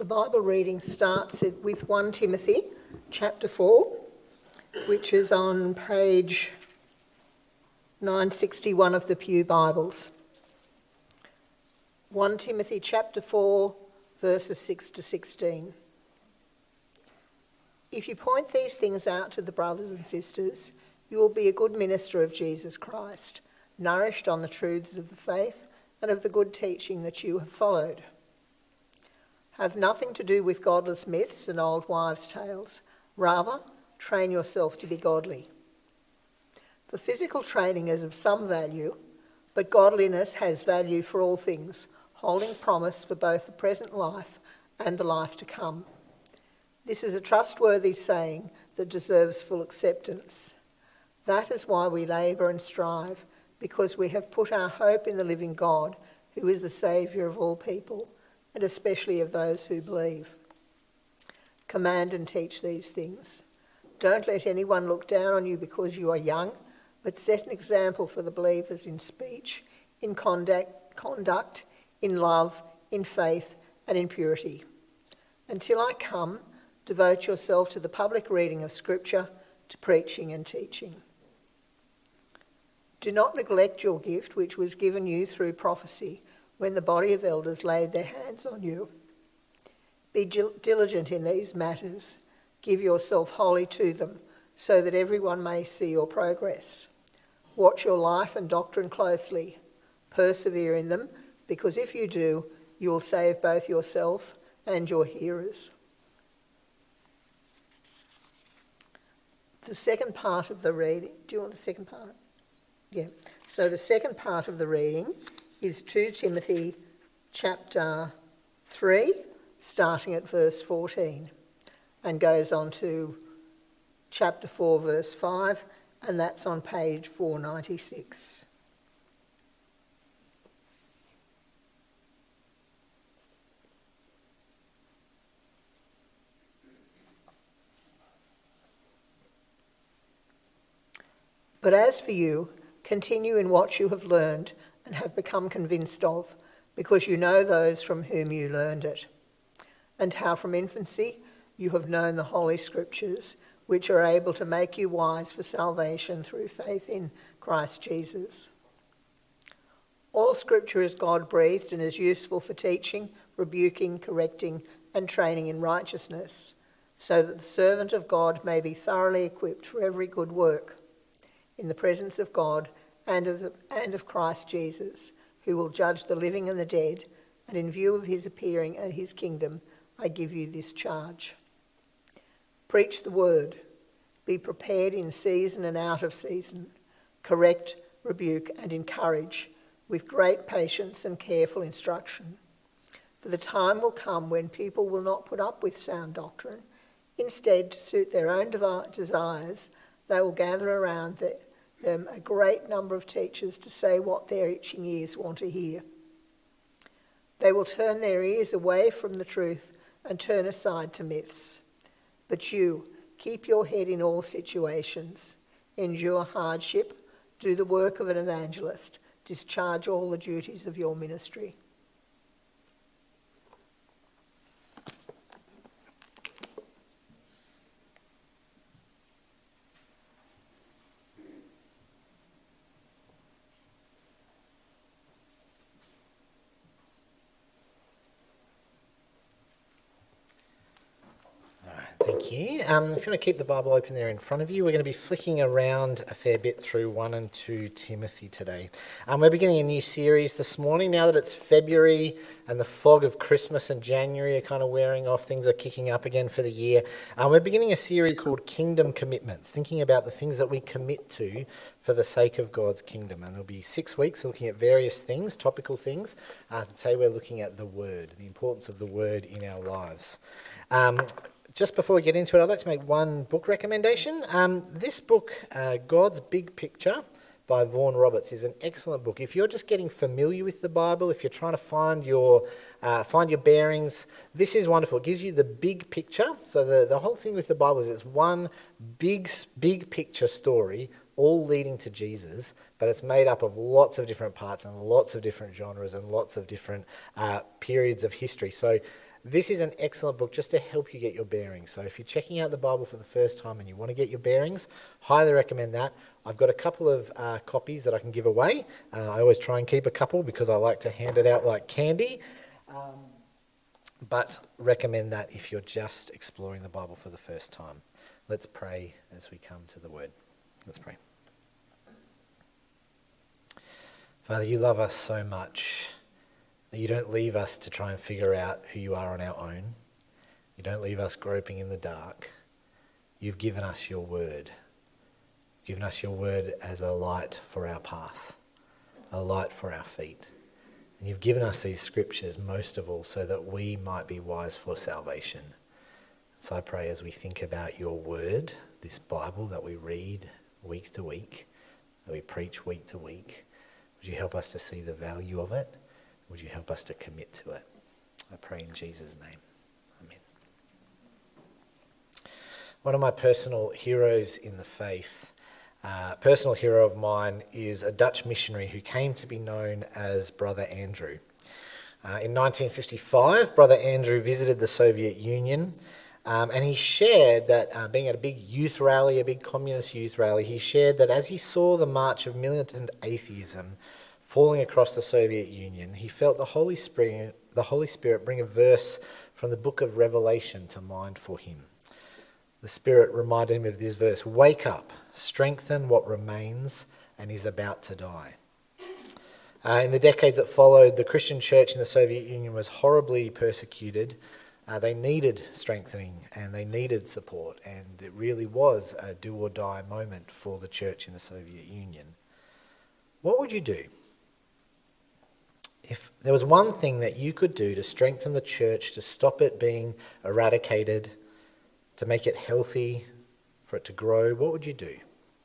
The Bible reading starts with 1 Timothy chapter 4, which is on page 961 of the Pew Bibles. 1 Timothy chapter 4, verses 6 to 16. If you point these things out to the brothers and sisters, you will be a good minister of Jesus Christ, nourished on the truths of the faith and of the good teaching that you have followed. Have nothing to do with godless myths and old wives' tales. Rather, train yourself to be godly. For physical training is of some value, but godliness has value for all things, holding promise for both the present life and the life to come. This is a trustworthy saying that deserves full acceptance. That is why we labour and strive, because we have put our hope in the living God, who is the Saviour of all people, and especially of those who believe. Command and teach these things. Don't let anyone look down on you because you are young, but set an example for the believers in speech, in conduct, in love, in faith, and in purity. Until I come, devote yourself to the public reading of Scripture, to preaching and teaching. Do not neglect your gift, which was given you through prophecy, when the body of elders laid their hands on you. Be diligent in these matters. Give yourself wholly to them, so that everyone may see your progress. Watch your life and doctrine closely. Persevere in them, because if you do, you will save both yourself and your hearers. The second part of the reading, do you want the second part? Yeah. So the second part of the reading is 2 Timothy chapter 3, starting at verse 14, and goes on to chapter 4, verse 5, and that's on page 496. But as for you, continue in what you have learned and have become convinced of, because you know those from whom you learned it, and how from infancy you have known the Holy Scriptures, which are able to make you wise for salvation through faith in Christ Jesus. All Scripture is God-breathed and is useful for teaching, rebuking, correcting, and training in righteousness, so that the servant of God may be thoroughly equipped for every good work, in the presence of God and of Christ Jesus, who will judge the living and the dead, and in view of his appearing and his kingdom, I give you this charge. Preach the word. Be prepared in season and out of season. Correct, rebuke, and encourage with great patience and careful instruction. For the time will come when people will not put up with sound doctrine. Instead, to suit their own desires, they will gather around them a great number of teachers to say what their itching ears want to hear. They will turn their ears away from the truth and turn aside to myths. But you, keep your head in all situations. Endure hardship. Do the work of an evangelist. Discharge all the duties of your ministry. Thank you. If you want to keep the Bible open there in front of you, we're going to be flicking around a fair bit through 1 and 2 Timothy today. We're beginning a new series this morning. Now that it's February and the fog of Christmas and January are kind of wearing off, things are kicking up again for the year. We're beginning a series called Kingdom Commitments, thinking about the things that we commit to for the sake of God's kingdom. And there'll be 6 weeks looking at various things, topical things. Today we're looking at the Word, the importance of the Word in our lives. Just before we get into it, I'd like to make one book recommendation. This book, God's Big Picture by Vaughan Roberts, is an excellent book. If you're just getting familiar with the Bible, if you're trying to find your bearings, this is wonderful. It gives you the big picture. So the whole thing with the Bible is it's one big picture story, all leading to Jesus, but it's made up of lots of different parts and lots of different genres and lots of different periods of history. So this is an excellent book just to help you get your bearings. So if you're checking out the Bible for the first time and you want to get your bearings, highly recommend that. I've got a couple of copies that I can give away. I always try and keep a couple because I like to hand it out like candy. But recommend that if you're just exploring the Bible for the first time. Let's pray as we come to the Word. Let's pray. Father, you love us so much that you don't leave us to try and figure out who you are on our own. You don't leave us groping in the dark. You've given us your word. You've given us your word as a light for our path, a light for our feet. And you've given us these scriptures most of all so that we might be wise for salvation. So I pray as we think about your word, this Bible that we read week to week, that we preach week to week, would you help us to see the value of it? Would you help us to commit to it? I pray in Jesus' name. Amen. One of my personal heroes in the faith, personal hero of mine, is a Dutch missionary who came to be known as Brother Andrew. In 1955, Brother Andrew visited the Soviet Union, and he shared that, being at a big youth rally, a big communist youth rally, he shared that as he saw the march of militant atheism falling across the Soviet Union, he felt the Holy Spirit bring a verse from the book of Revelation to mind for him. The Spirit reminded him of this verse: "Wake up, strengthen what remains and is about to die." In the decades that followed, the Christian church in the Soviet Union was horribly persecuted. They needed strengthening and they needed support, and it really was a do-or-die moment for the church in the Soviet Union. What would you do if there was one thing that you could do to strengthen the church, to stop it being eradicated, to make it healthy, for it to grow? What would you do?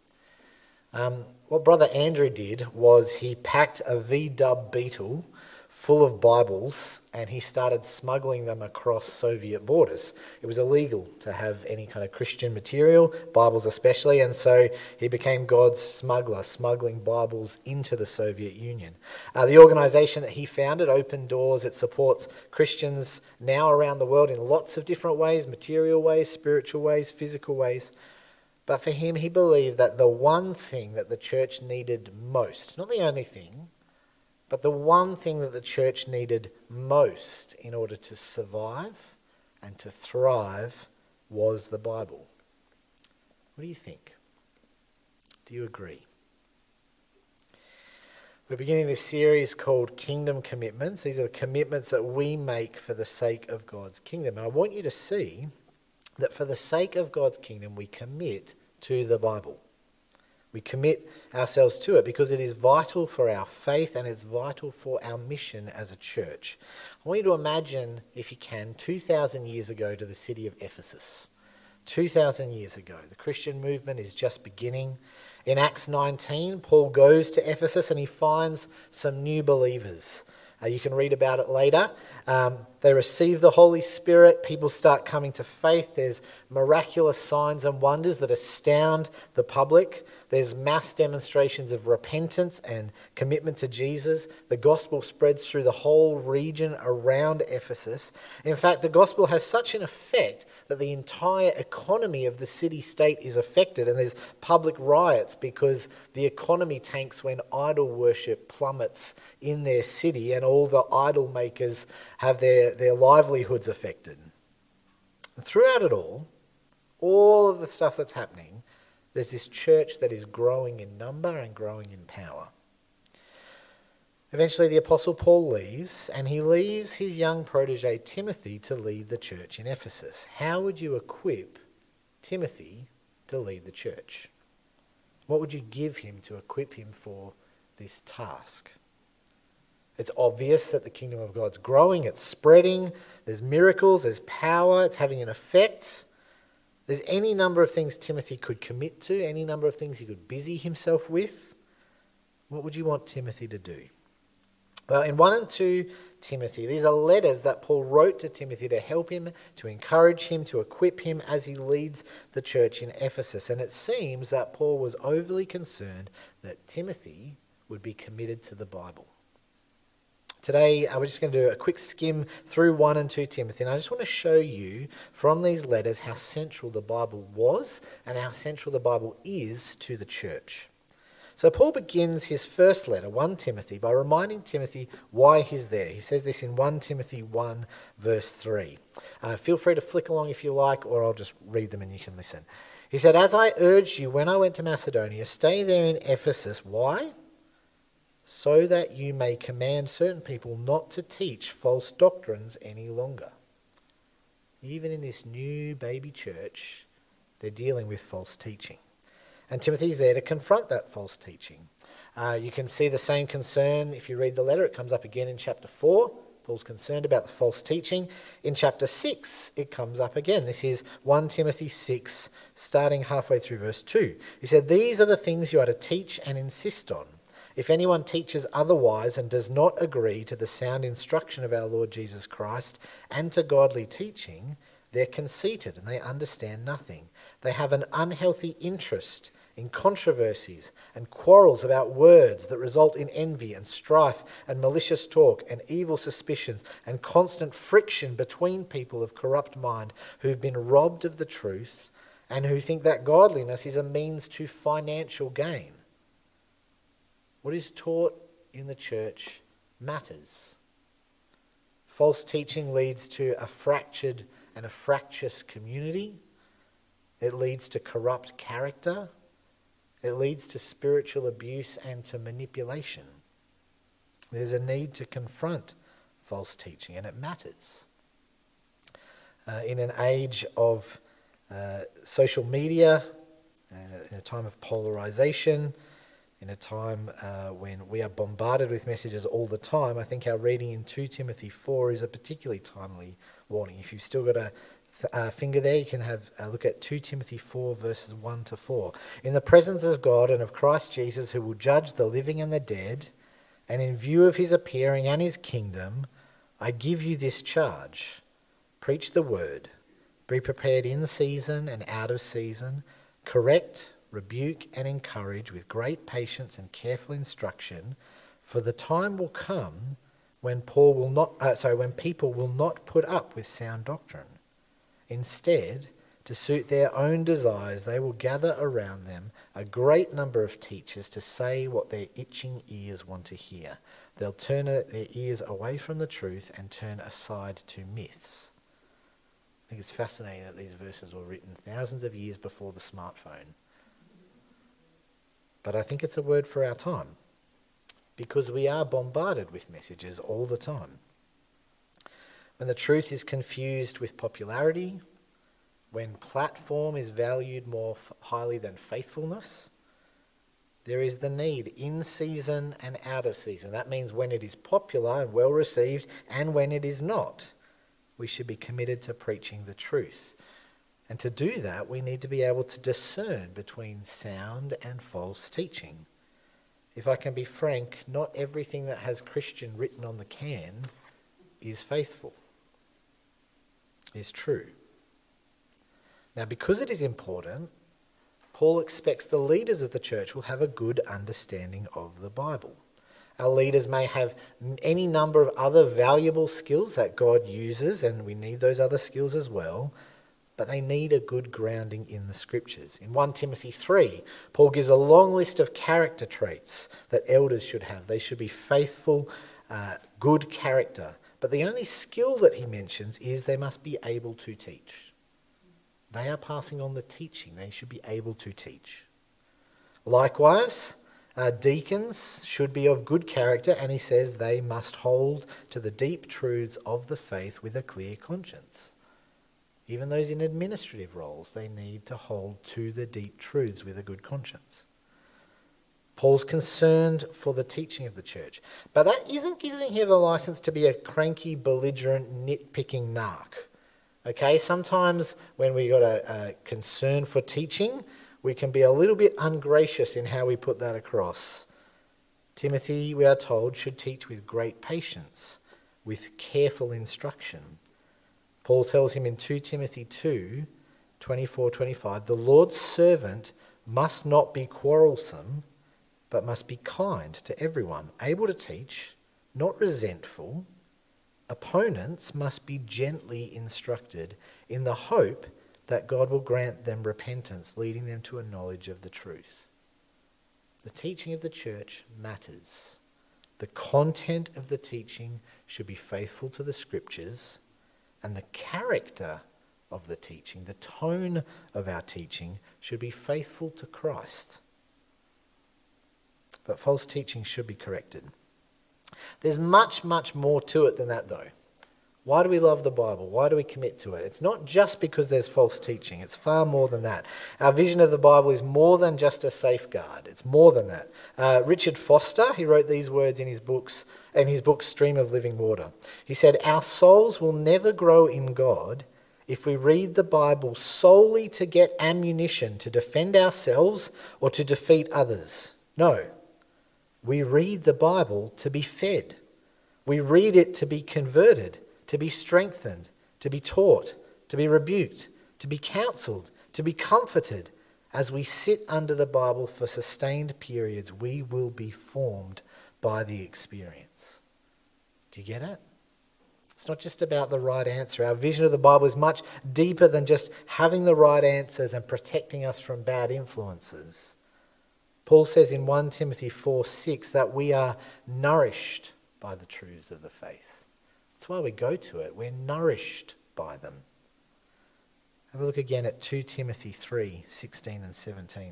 What Brother Andrew did was he packed a VW Beetle full of Bibles and he started smuggling them across Soviet borders. It was illegal to have any kind of Christian material, Bibles especially, and so he became God's smuggler, smuggling Bibles into the Soviet Union. The organisation that he founded, Open Doors, it supports Christians now around the world in lots of different ways: material ways, spiritual ways, physical ways. But for him, he believed that the one thing that the church needed most, not the only thing, but the one thing that the church needed most in order to survive and to thrive was the Bible. What do you think? Do you agree? We're beginning this series called Kingdom Commitments. These are the commitments that we make for the sake of God's kingdom. And I want you to see that for the sake of God's kingdom, we commit to the Bible. We commit ourselves to it because it is vital for our faith and it's vital for our mission as a church. I want you to imagine, if you can, 2,000 years ago to the city of Ephesus. 2,000 years ago. The Christian movement is just beginning. In Acts 19, Paul goes to Ephesus and he finds some new believers. You can read about it later. They receive the Holy Spirit. People start coming to faith. There's miraculous signs and wonders that astound the public. There's mass demonstrations of repentance and commitment to Jesus. The gospel spreads through the whole region around Ephesus. In fact, the gospel has such an effect that the entire economy of the city-state is affected, and there's public riots because the economy tanks when idol worship plummets in their city and all the idol makers have their livelihoods affected. And throughout it all of the stuff that's happening, there's this church that is growing in number and growing in power. Eventually the Apostle Paul leaves, and he leaves his young protege Timothy to lead the church in Ephesus. How would you equip Timothy to lead the church? What would you give him to equip him for this task? It's obvious that the kingdom of God's growing, it's spreading, there's miracles, there's power, it's having an effect. There's any number of things Timothy could commit to, any number of things he could busy himself with. What would you want Timothy to do? Well, in 1 and 2 Timothy, these are letters that Paul wrote to Timothy to help him, to encourage him, to equip him as he leads the church in Ephesus. And it seems that Paul was overly concerned that Timothy would be committed to the Bible. Today, we're just going to do a quick skim through 1 and 2 Timothy, and I just want to show you from these letters how central the Bible was and how central the Bible is to the church. So Paul begins his first letter, 1 Timothy, by reminding Timothy why he's there. He says this in 1 Timothy 1, verse 3. Feel free to flick along if you like, or I'll just read them and you can listen. He said, "As I urged you when I went to Macedonia, stay there in Ephesus." Why? "So that you may command certain people not to teach false doctrines any longer." Even in this new baby church, they're dealing with false teaching. And Timothy's there to confront that false teaching. You can see the same concern if you read the letter. It comes up again in chapter 4. Paul's concerned about the false teaching. In chapter 6, it comes up again. This is 1 Timothy 6, starting halfway through verse 2. He said, "These are the things you are to teach and insist on. If anyone teaches otherwise and does not agree to the sound instruction of our Lord Jesus Christ and to godly teaching, they're conceited and they understand nothing. They have an unhealthy interest in controversies and quarrels about words that result in envy and strife and malicious talk and evil suspicions and constant friction between people of corrupt mind who've been robbed of the truth and who think that godliness is a means to financial gain." What is taught in the church matters. False teaching leads to a fractured and a fractious community. It leads to corrupt character. It leads to spiritual abuse and to manipulation. There's a need to confront false teaching, and it matters. In an age of social media, in a time of polarization, in a time when we are bombarded with messages all the time, I think our reading in 2 Timothy 4 is a particularly timely warning. If you've still got a finger there, you can have a look at 2 Timothy 4, verses 1 to 4. "In the presence of God and of Christ Jesus, who will judge the living and the dead, and in view of his appearing and his kingdom, I give you this charge. Preach the word. Be prepared in season and out of season. Correct, rebuke, and encourage with great patience and careful instruction, for the time will come when people will not put up with sound doctrine. Instead, to suit their own desires, they will gather around them a great number of teachers to say what their itching ears want to hear. They'll turn their ears away from the truth and turn aside to myths." I think it's fascinating that these verses were written thousands of years before the smartphone. But I think it's a word for our time, because we are bombarded with messages all the time. When the truth is confused with popularity, when platform is valued more highly than faithfulness, there is the need in season and out of season. That means when it is popular and well received and when it is not, we should be committed to preaching the truth. And to do that, we need to be able to discern between sound and false teaching. If I can be frank, not everything that has Christian written on the can is faithful, is true. Now, because it is important, Paul expects the leaders of the church will have a good understanding of the Bible. Our leaders may have any number of other valuable skills that God uses, and we need those other skills as well, but they need a good grounding in the scriptures. In 1 Timothy 3, Paul gives a long list of character traits that elders should have. They should be faithful, good character. But the only skill that he mentions is they must be able to teach. They are passing on the teaching. They should be able to teach. Likewise, deacons should be of good character, and he says they must hold to the deep truths of the faith with a clear conscience. Even those in administrative roles, they need to hold to the deep truths with a good conscience. Paul's concerned for the teaching of the church. But that isn't giving him a license to be a cranky, belligerent, nitpicking narc. Okay, sometimes when we got a concern for teaching, we can be a little bit ungracious in how we put that across. Timothy, we are told, should teach with great patience, with careful instruction. Paul tells him in 2 Timothy 2, 24-25, the Lord's servant must not be quarrelsome, but must be kind to everyone, able to teach, not resentful. Opponents must be gently instructed in the hope that God will grant them repentance, leading them to a knowledge of the truth. The teaching of the church matters. The content of the teaching should be faithful to the scriptures, and the character of the teaching, the tone of our teaching, should be faithful to Christ. But false teaching should be corrected. There's much, much more to it than that, though. Why do we love the Bible? Why do we commit to it? It's not just because there's false teaching. It's far more than that. Our vision of the Bible is more than just a safeguard. It's more than that. Richard Foster, he wrote these words in his book, Stream of Living Water. He said, "Our souls will never grow in God if we read the Bible solely to get ammunition to defend ourselves or to defeat others. No, we read the Bible to be fed. We read it to be converted, to be strengthened, to be taught, to be rebuked, to be counselled, to be comforted. As we sit under the Bible for sustained periods, we will be formed by the experience." Do you get it? It's not just about the right answer. Our vision of the Bible is much deeper than just having the right answers and protecting us from bad influences. Paul says in 1 Timothy 4:6 that we are nourished by the truths of the faith. That's why we go to it. We're nourished by them. Have a look again at 2 Timothy 3:16 and 17.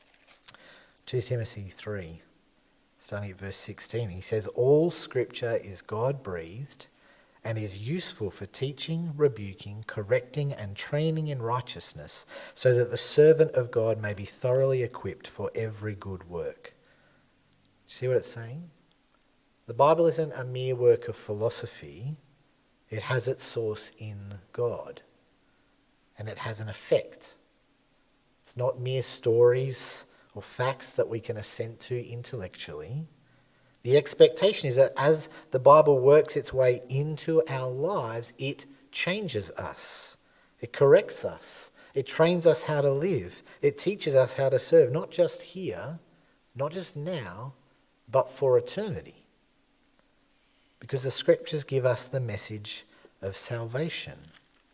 2 Timothy 3, starting at verse 16. He says, "All scripture is God-breathed and is useful for teaching, rebuking, correcting, and training in righteousness, so that the servant of God may be thoroughly equipped for every good work." See what it's saying? The Bible isn't a mere work of philosophy. It has its source in God. And it has an effect. It's not mere stories or facts that we can assent to intellectually. The expectation is that as the Bible works its way into our lives, it changes us. It corrects us. It trains us how to live. It teaches us how to serve, not just here, not just now, but for eternity. Because the scriptures give us the message of salvation.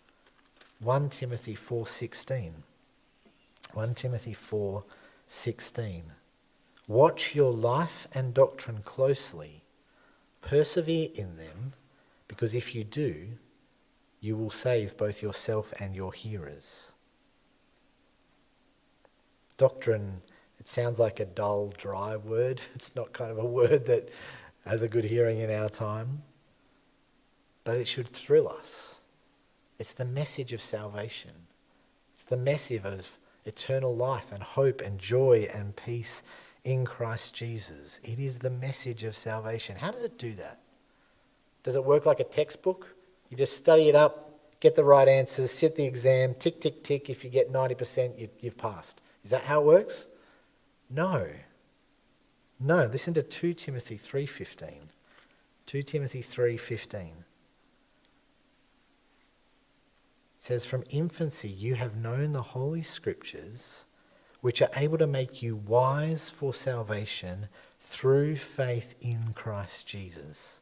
1 Timothy 4:16. 1 Timothy 4:16. "Watch your life and doctrine closely. Persevere in them, because if you do, you will save both yourself and your hearers." Doctrine, it sounds like a dull, dry word. It's not kind of a word that has a good hearing in our time. But it should thrill us. It's the message of salvation. It's the message of eternal life and hope and joy and peace in Christ Jesus. It is the message of salvation. How does it do that? Does it work like a textbook? You just study it up, get the right answers, sit the exam, tick, tick, tick. If you get 90%, you've passed. Is that how it works? No. No, listen to 2 Timothy 3:15. 2 Timothy 3:15. It says, "From infancy you have known the Holy Scriptures, which are able to make you wise for salvation through faith in Christ Jesus."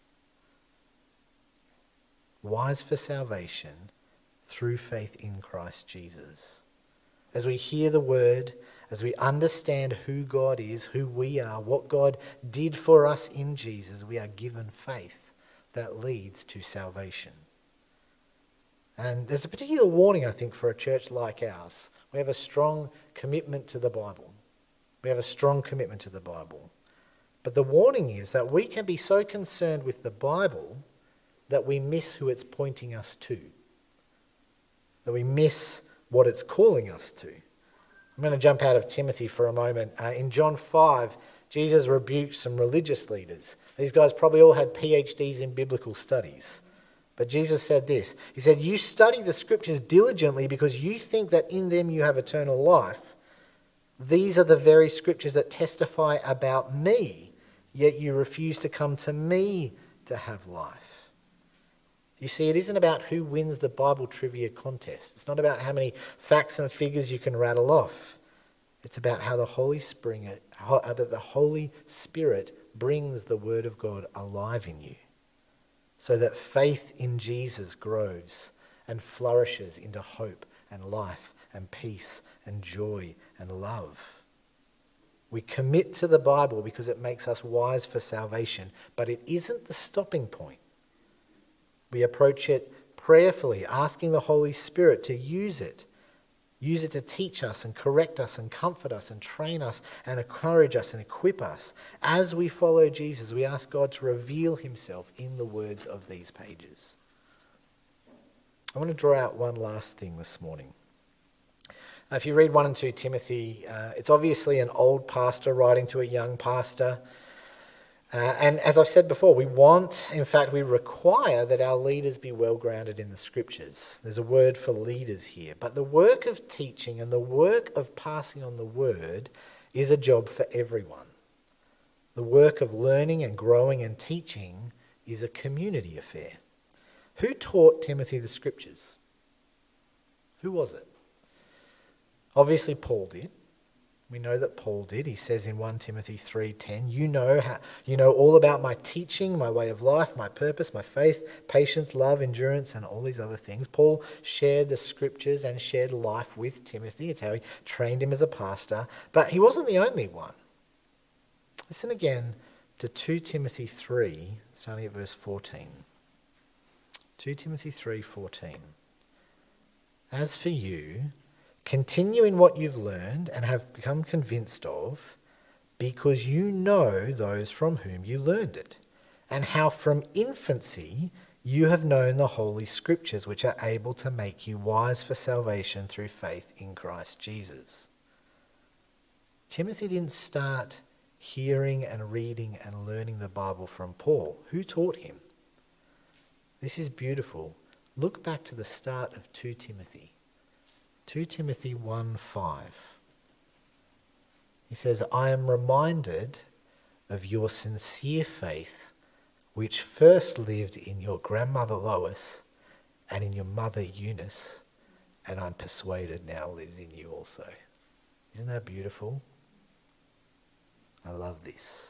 Wise for salvation through faith in Christ Jesus. As we hear the word, as we understand who God is, who we are, what God did for us in Jesus, we are given faith that leads to salvation. And there's a particular warning, I think, for a church like ours. We have a strong commitment to the Bible. We have a strong commitment to the Bible. But the warning is that we can be so concerned with the Bible that we miss who it's pointing us to. That we miss what it's calling us to. I'm going to jump out of Timothy for a moment. In John 5, Jesus rebuked some religious leaders. These guys probably all had PhDs in biblical studies. But Jesus said this. He said, "You study the scriptures diligently because you think that in them you have eternal life. These are the very scriptures that testify about me, yet you refuse to come to me to have life." You see, it isn't about who wins the Bible trivia contest. It's not about how many facts and figures you can rattle off. It's about how the Holy Spirit brings the word of God alive in you, so that faith in Jesus grows and flourishes into hope and life and peace and joy and love. We commit to the Bible because it makes us wise for salvation, but it isn't the stopping point. We approach it prayerfully, asking the Holy Spirit to use it to teach us and correct us and comfort us and train us and encourage us and equip us. As we follow Jesus, we ask God to reveal himself in the words of these pages. I want to draw out one last thing this morning. If you read 1 and 2 Timothy, it's obviously an old pastor writing to a young pastor. And as I've said before, we require that our leaders be well grounded in the scriptures. There's a word for leaders here. But the work of teaching and the work of passing on the word is a job for everyone. The work of learning and growing and teaching is a community affair. Who taught Timothy the scriptures? Who was it? Obviously Paul did. We know that Paul did. He says in 1 Timothy 3:10, you know all about my teaching, my way of life, my purpose, my faith, patience, love, endurance, and all these other things. Paul shared the scriptures and shared life with Timothy. It's how he trained him as a pastor. But he wasn't the only one. Listen again to 2 Timothy 3, starting at verse 14. 2 Timothy 3:14. As for you, continue in what you've learned and have become convinced of, because you know those from whom you learned it, and how from infancy you have known the Holy Scriptures, which are able to make you wise for salvation through faith in Christ Jesus. Timothy didn't start hearing and reading and learning the Bible from Paul. Who taught him? This is beautiful. Look back to the start of 2 Timothy. 2 Timothy 1:5. He says, I am reminded of your sincere faith, which first lived in your grandmother Lois and in your mother Eunice, and I'm persuaded now lives in you also. Isn't that beautiful? I love this.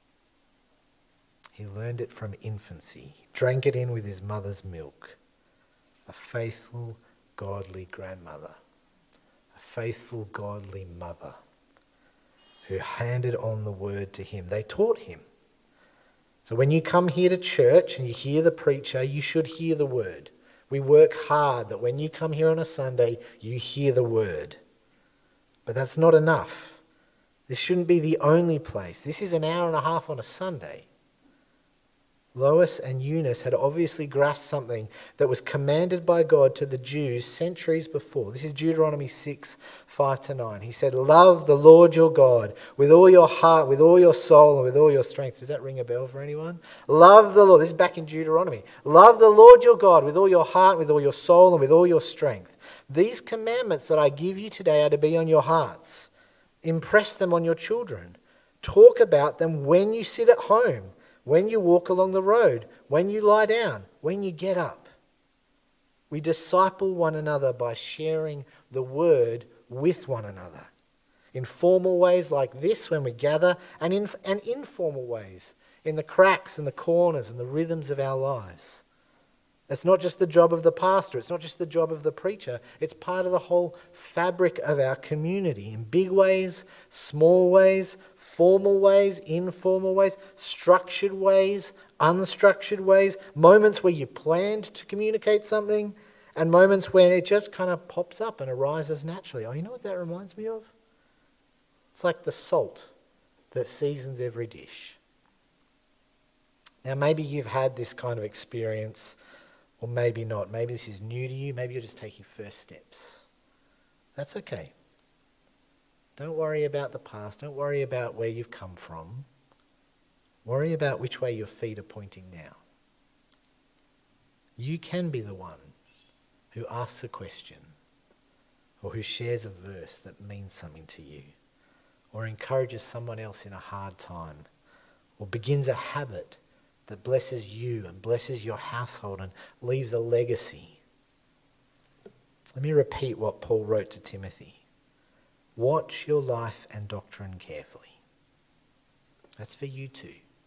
He learned it from infancy, drank it in with his mother's milk. A faithful, godly grandmother, a faithful, godly mother who handed on the word to him. They taught him. So when you come here to church and you hear the preacher, you should hear the word. We work hard that when you come here on a Sunday, you hear the word. But that's not enough. This shouldn't be the only place. This is an hour and a half on a Sunday. Lois and Eunice had obviously grasped something that was commanded by God to the Jews centuries before. This is Deuteronomy 6:5-9. He said, love the Lord your God with all your heart, with all your soul, and with all your strength. Does that ring a bell for anyone? Love the Lord. This is back in Deuteronomy. Love the Lord your God with all your heart, with all your soul, and with all your strength. These commandments that I give you today are to be on your hearts. Impress them on your children. Talk about them when you sit at home, when you walk along the road, when you lie down, when you get up. We disciple one another by sharing the word with one another. In formal ways like this when we gather, and in informal ways, in the cracks and the corners and the rhythms of our lives. It's not just the job of the pastor, it's not just the job of the preacher, it's part of the whole fabric of our community in big ways, small ways, formal ways, informal ways, structured ways, unstructured ways, moments where you planned to communicate something, and moments when it just kind of pops up and arises naturally. Oh, you know what that reminds me of? It's like the salt that seasons every dish. Now, maybe you've had this kind of experience, or maybe not. Maybe this is new to you. Maybe you're just taking first steps. That's okay. Don't worry about the past. Don't worry about where you've come from. Worry about which way your feet are pointing now. You can be the one who asks a question, or who shares a verse that means something to you, or encourages someone else in a hard time, or begins a habit that blesses you and blesses your household and leaves a legacy. Let me repeat what Paul wrote to Timothy. Watch your life and doctrine carefully. That's for you too.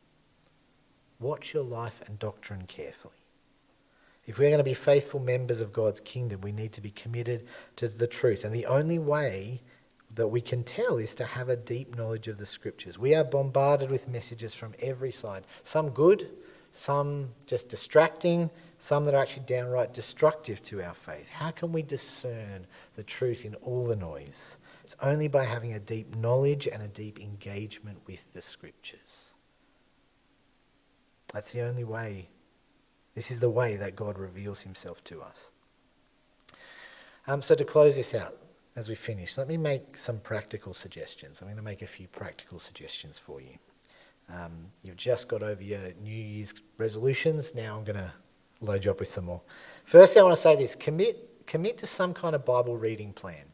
watch your life and doctrine carefully. If we're going to be faithful members of God's kingdom, we need to be committed to the truth. And the only way that we can tell is to have a deep knowledge of the scriptures. We are bombarded with messages from every side. Some good, some just distracting, some that are actually downright destructive to our faith. How can we discern the truth in all the noise? It's only by having a deep knowledge and a deep engagement with the scriptures. That's the only way. This is the way that God reveals himself to us. So to close this out, as we finish, let me make some practical suggestions. I'm going to make a few practical suggestions for you. You've just got over your New Year's resolutions. Now I'm going to load you up with some more. Firstly, I want to say this. Commit to some kind of Bible reading plan.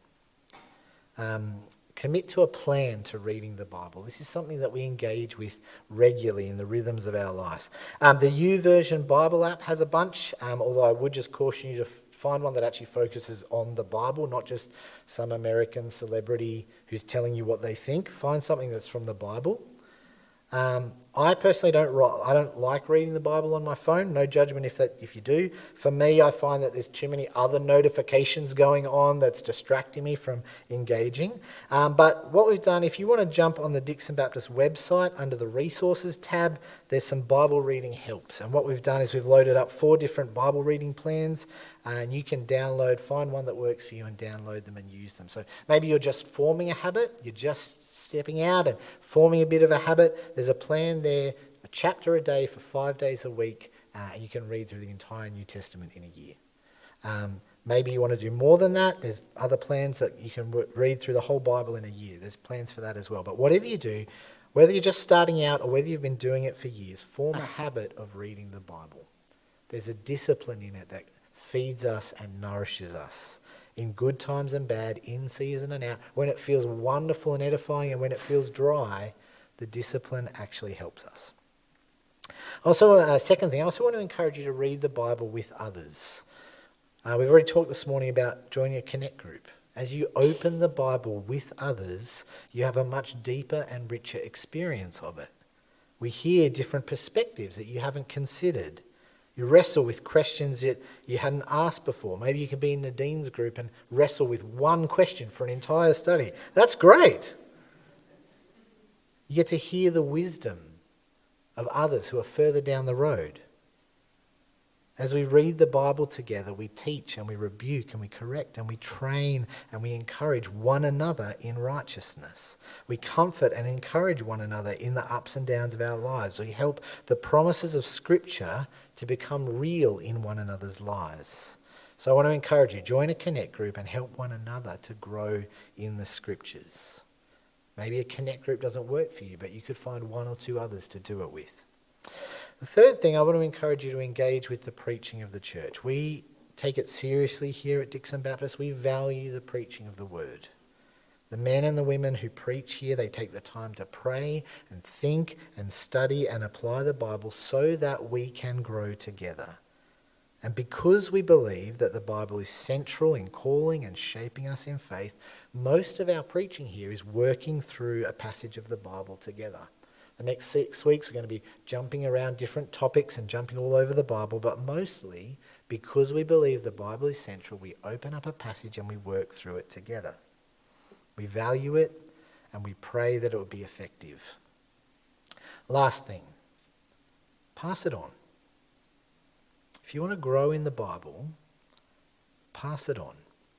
Commit to a plan to reading the Bible. This is something that we engage with regularly in the rhythms of our lives. The YouVersion Bible app has a bunch, although I would just caution you to find one that actually focuses on the Bible, not just some American celebrity who's telling you what they think. Find something that's from the Bible. I personally don't like reading the Bible on my phone. No judgment if you do. For me, I find that there's too many other notifications going on that's distracting me from engaging. But what we've done, if you want to jump on the Dixon Baptist website under the resources tab, there's some Bible reading helps. And what we've done is we've loaded up 4 different Bible reading plans, and you can find one that works for you and download them and use them. So maybe you're just forming a habit, you're just stepping out and forming a bit of a habit. There's a plan there, a chapter a day for 5 days a week, and you can read through the entire New Testament in a year. Maybe you want to do more than that. There's other plans that you can read through the whole Bible in a year. There's plans for that as well. But whatever you do, whether you're just starting out or whether you've been doing it for years, form a habit of reading the Bible. There's a discipline in it that feeds us and nourishes us in good times and bad, in season and out. When it feels wonderful and edifying and when it feels dry, the discipline actually helps us. Also, second thing, I also want to encourage you to read the Bible with others. We've already talked this morning about joining a Connect group. As you open the Bible with others, you have a much deeper and richer experience of it. We hear different perspectives that you haven't considered. You wrestle with questions that you hadn't asked before. Maybe you can be in Nadine's group and wrestle with one question for an entire study. That's great. You get to hear the wisdom of others who are further down the road. As we read the Bible together, we teach and we rebuke and we correct and we train and we encourage one another in righteousness. We comfort and encourage one another in the ups and downs of our lives. We help the promises of Scripture to become real in one another's lives. So I want to encourage you, join a Connect group and help one another to grow in the Scriptures. Maybe a Connect group doesn't work for you, but you could find 1 or 2 others to do it with. The third thing, I want to encourage you to engage with the preaching of the church. We take it seriously here at Dixon Baptist. We value the preaching of the word. The men and the women who preach here, they take the time to pray and think and study and apply the Bible so that we can grow together. And because we believe that the Bible is central in calling and shaping us in faith, most of our preaching here is working through a passage of the Bible together. The next 6 weeks we're going to be jumping around different topics and jumping all over the Bible, but mostly because we believe the Bible is central, we open up a passage and we work through it together. We value it and we pray that it will be effective. Last thing, pass it on. If you want to grow in the Bible, pass it on.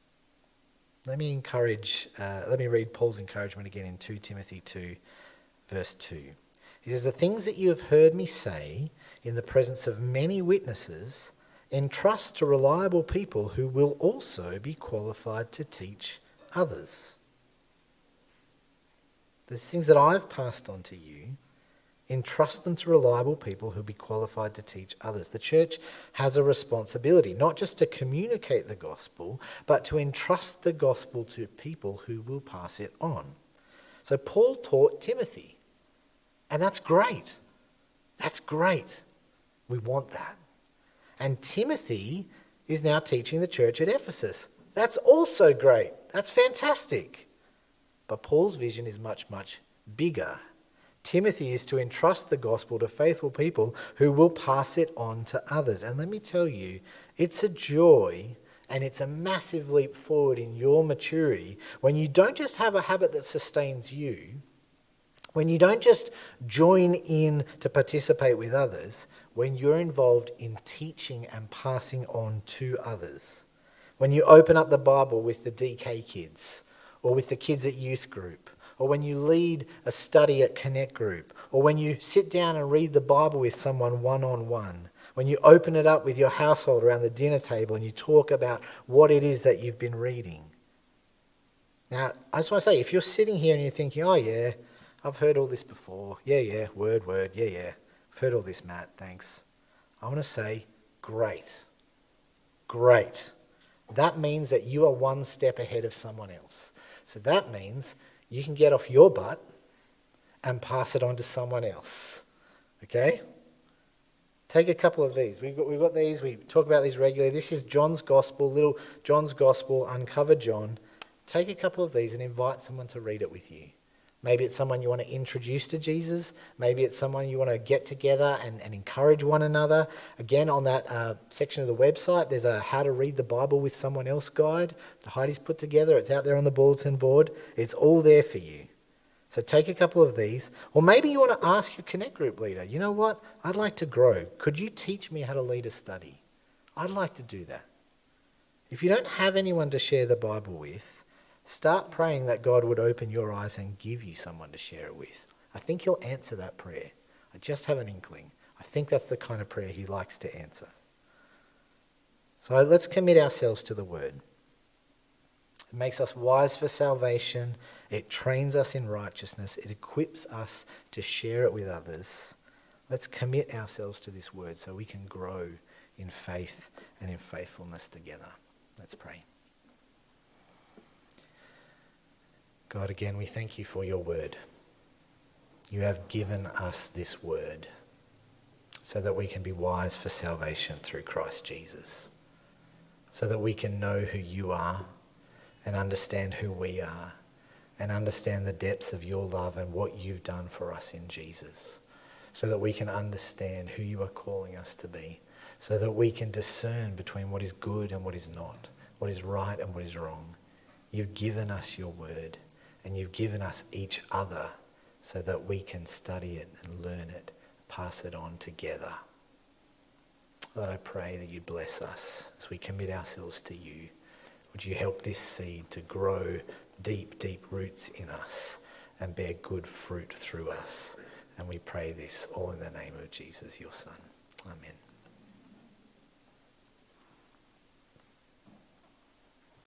Let me read Paul's encouragement again in 2 Timothy 2, verse 2. He says, "The things that you have heard me say in the presence of many witnesses, entrust to reliable people who will also be qualified to teach others." Those things that I've passed on to you, entrust them to reliable people who will be qualified to teach others. The church has a responsibility, not just to communicate the gospel, but to entrust the gospel to people who will pass it on. So Paul taught Timothy. And that's great. That's great. We want that. And Timothy is now teaching the church at Ephesus. That's also great. That's fantastic. But Paul's vision is much, much bigger. Timothy is to entrust the gospel to faithful people who will pass it on to others. And let me tell you, it's a joy and it's a massive leap forward in your maturity when you don't just have a habit that sustains you, when you don't just join in to participate with others, when you're involved in teaching and passing on to others. When you open up the Bible with the DK kids, or with the kids at youth group, or when you lead a study at Connect Group, or when you sit down and read the Bible with someone one-on-one, when you open it up with your household around the dinner table and you talk about what it is that you've been reading. Now, I just want to say, if you're sitting here and you're thinking, oh yeah, I've heard all this before. Yeah, word, yeah. I've heard all this, Matt, thanks. I want to say, great. That means that you are one step ahead of someone else. So that means you can get off your butt and pass it on to someone else. Okay? Take a couple of these. We've got these. We talk about these regularly. This is John's Gospel, little John's Gospel, Uncover John. Take a couple of these and invite someone to read it with you. Maybe it's someone you want to introduce to Jesus. Maybe it's someone you want to get together and encourage one another. Again, on that section of the website, there's a How to Read the Bible with Someone Else guide that Heidi's put together. It's out there on the bulletin board. It's all there for you. So take a couple of these. Or maybe you want to ask your Connect Group leader, you know what? I'd like to grow. Could you teach me how to lead a study? I'd like to do that. If you don't have anyone to share the Bible with, start praying that God would open your eyes and give you someone to share it with. I think he'll answer that prayer. I just have an inkling. I think that's the kind of prayer he likes to answer. So let's commit ourselves to the word. It makes us wise for salvation. It trains us in righteousness. It equips us to share it with others. Let's commit ourselves to this word so we can grow in faith and in faithfulness together. Let's pray. God, again, we thank you for your word. You have given us this word so that we can be wise for salvation through Christ Jesus, so that we can know who you are and understand who we are and understand the depths of your love and what you've done for us in Jesus, so that we can understand who you are calling us to be, so that we can discern between what is good and what is not, what is right and what is wrong. You've given us your word. And you've given us each other so that we can study it and learn it, pass it on together. Lord, I pray that you bless us as we commit ourselves to you. Would you help this seed to grow deep, deep roots in us and bear good fruit through us? And we pray this all in the name of Jesus, your Son. Amen.